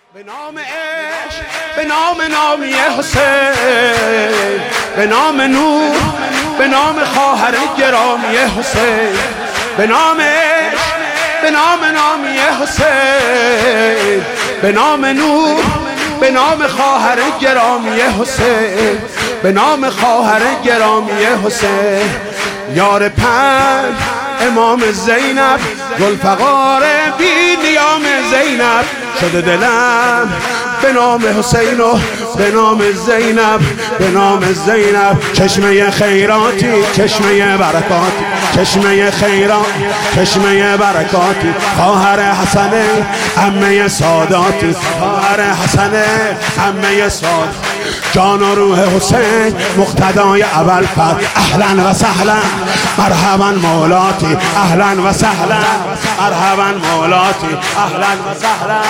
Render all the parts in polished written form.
به نام عشق، به نامی حسین، به نام نور، به نام خواهر گرامی حسین، به نام عشق، به نامی حسین، به نام نور، به نام خواهر گرامی حسین، به نام خواهر گرامی حسین. یار پنج امام زینب، ذوالفقار بی نیام زینب، شده دلم به نام حسین و به نام زینب، به نام زینب. چشمه خیراتی، چشمه برکاتی، چشمه خیرات، چشمه برکاتی، خواهر حسن عمه ساداتی، خواهر حسن عمه ساداتی، جان و روح حسین مقتدای ابوالفضل. اهلا و سهلا مرحبا مولاتی، اهلا و سهلا مرحبا مولاتی، اهلا و سهلا.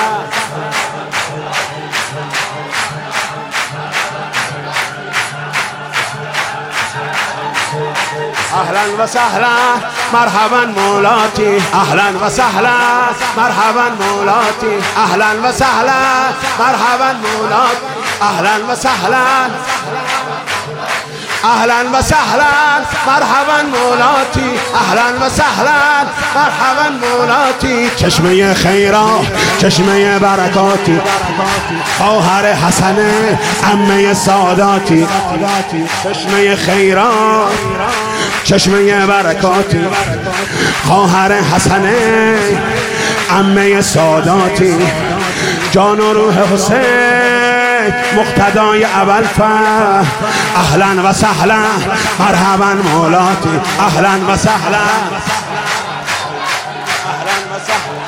اهلا و سهلا مرحبا مولاتی، اهلا و سهلا مرحبا مولاتی، اهلا و سهلا مرحبا مولاتی، اهلا و سهلا اهلا و سهلا مرحبا مولاتی، اهلا و سهلا مرحبا مولاتی. چشمه خیرات، چشمه برکاتی، خواهر حسن عمه ساداتی، چشمه خیرات، چشمه برکاتی، خواهر حسن عمه ساداتی، جان و روح حسین مقتدای ابوالفضل. اهلا و سهلا مرحبا مولاتی، اهلا و سهلا اهلا و سهلا.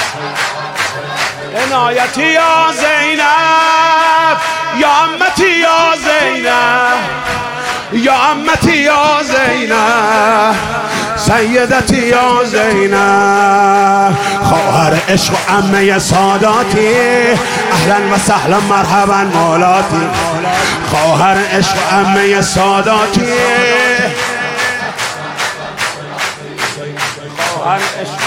عنایتی یا زینب، یا امتی یا زینب، یا امتی یا زینب، سیدتی یا زینب، خواهر عشق و عمه ساداتی. اهلا و سهلا مرحبا مولاتی، خواهر عشق و عمه ساداتی، خواهر عشق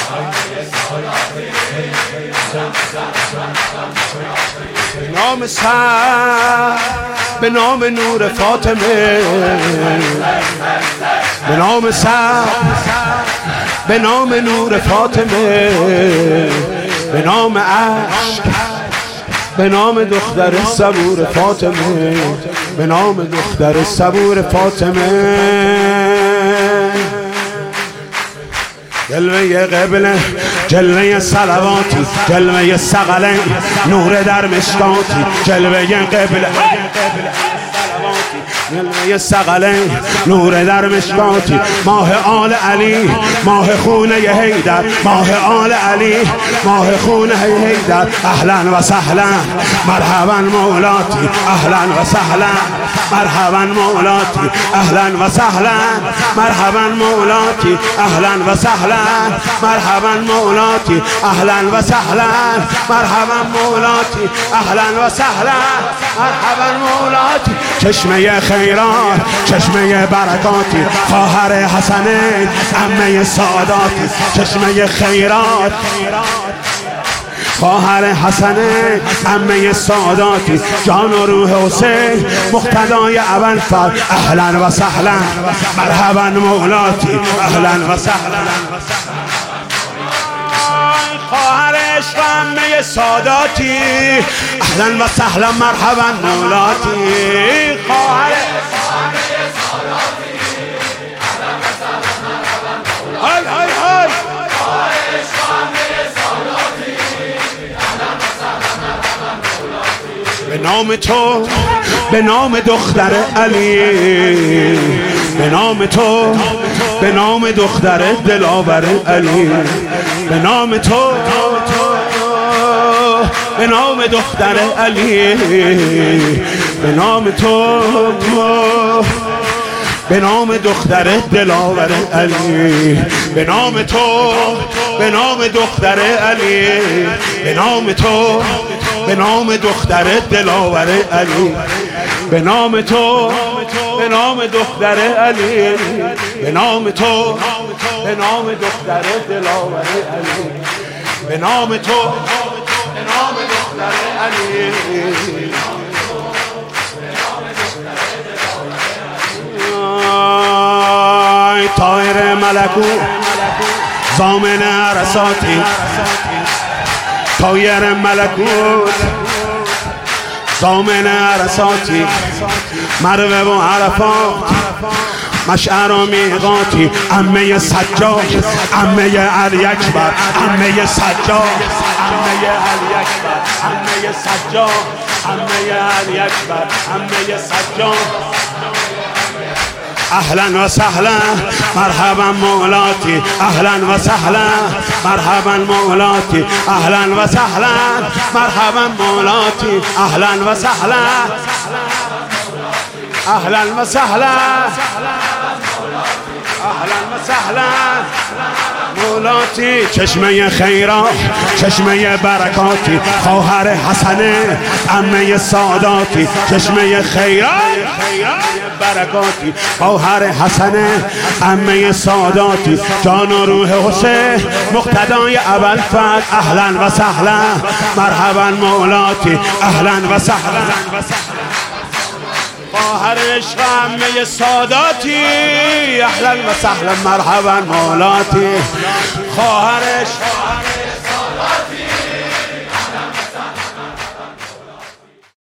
به نام سر، به نام نور فاطمه، به نام سر، به نام نور فاطمه، به نام عشق، به نام دختر صبور فاطمه، به نام دختر صبور فاطمه. جلوه قبله، جلوه صلواتی، جلوه ثقلین، نور در مشکاتی، جلوه قبله، جلوه ثقلین، نور در مشکاتی، ماه آل علی، ماه خونه حیدر، ماه آل علی، ماه خونه حیدر. اهلا و سهلا مرحبا مولاتی، اهلا و سهلا مرحبا مولاتی، اهلا و سهلا مرحبا مولاتی، اهلا و سهلا مرحبا مولاتی، اهلا و سهلا مرحبا مولاتی، اهلا و سهلا مرحبا مولاتی. چشمه خیرات، چشمه برکاتی، خواهر حسن عمه ساداتی، چشمه خیرات، خواهر حسن عمه ساداتی، جان و روح حسین مقتدای ابوالفضل. اهلا و سهلا مرحبا مولاتی، اهلا و سهلا خواهر عشق عمه ساداتی، اهلا و سهلا مرحبا مولاتی، خواهر عمه ساداتی، اهلا و سهلا مرحبا مولاتی، های های های، خواهر عشق عمه ساداتی، اهلا و سهلا مرحبا مولاتی. به نام تو، به نام دختر علی، به نام تو، به نام دختر دلاور علی، به نام تو، به نام دختر علی، به نام تو، به نام دختر دلاور علی، به نام تو، به نام دختر علی، به نام تو، به نام دختر دلاور علی، به نام تو، به نام دختر علی، به نام تو، به نام دختر دلاور علی، به نام تو، به نام دختر علی. ملکوت ضامن عرصاتی طایر ملکوت ضامن عرصاتی مروه و عرفات مشعر و میقاتی عمه سجاد عمه علی اکبر عمه سجاد عمه علی اکبر عمه سجاد عمه علی اکبر عمه سجاد اهلا و سهلا مرحبا مولاتی اهلا و سهلا مرحبا مولاتی اهلا و سهلا مرحبا مولاتی اهلا و سهلا اهلا و سهلا اهلا و سهلا مولاتی چشمه خیرات چشمه برکاتی خواهر حسنه عمه ساداتی چشمه خیرات برکاتی خواهر حسنه عمه ساداتی جان و روح حسین مقتدای ابوالفضل اهلا و سهلا مرحبا مولاتی اهلا و سهلا خواهر عشق عمه ساداتی اهلا و سهلا مرحبا مولاتی خواهر عشق